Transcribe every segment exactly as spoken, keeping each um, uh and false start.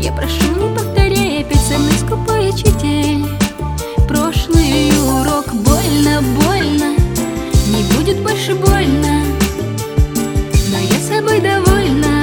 Я прошу, не повторяй опять со мной, скупой учитель. Прошлый урок, больно, больно, не будет больше больно, но я собой довольна.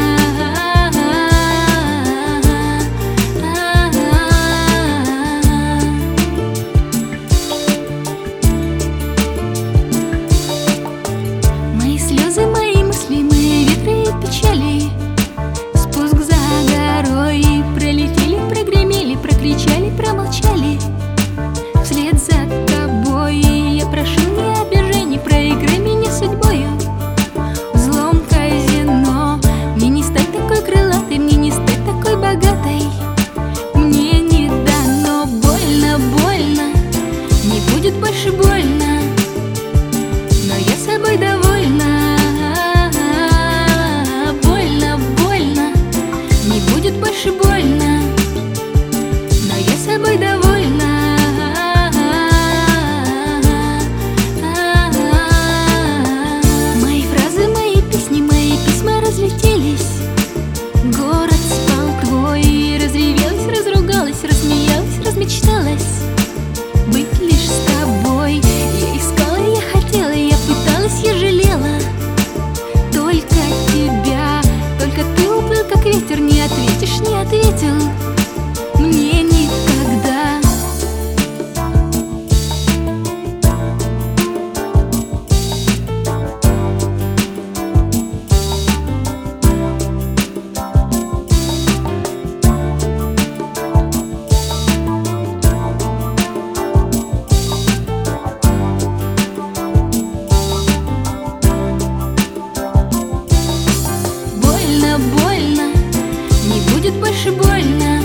Мои слезы, мои мысли, мои ветры и печали, спуск за горой, пролетели, прогремели, прокричали, промолчали. Вслед за тобой я прошу, не обижай, не проиграй меня судьбою. В злом казино мне не стать такой крылатой, мне не стать такой богатой. Мне не дано, больно, больно, не будет больше больно, но я собой довольна. Больно, больно, не будет больше больно, но я собой довольна. Мои фразы, мои песни, мои письма разлетелись. Город спал твой, разревелась, разругалась, рассмеялась, размечталась. Быть лишь с тобой я искала, я хотела, я пыталась, я жалела. Только тебя, только ты уплыл, как ветер, не ответишь, не ответил мне никогда. Больно, больно, не будет больше больно,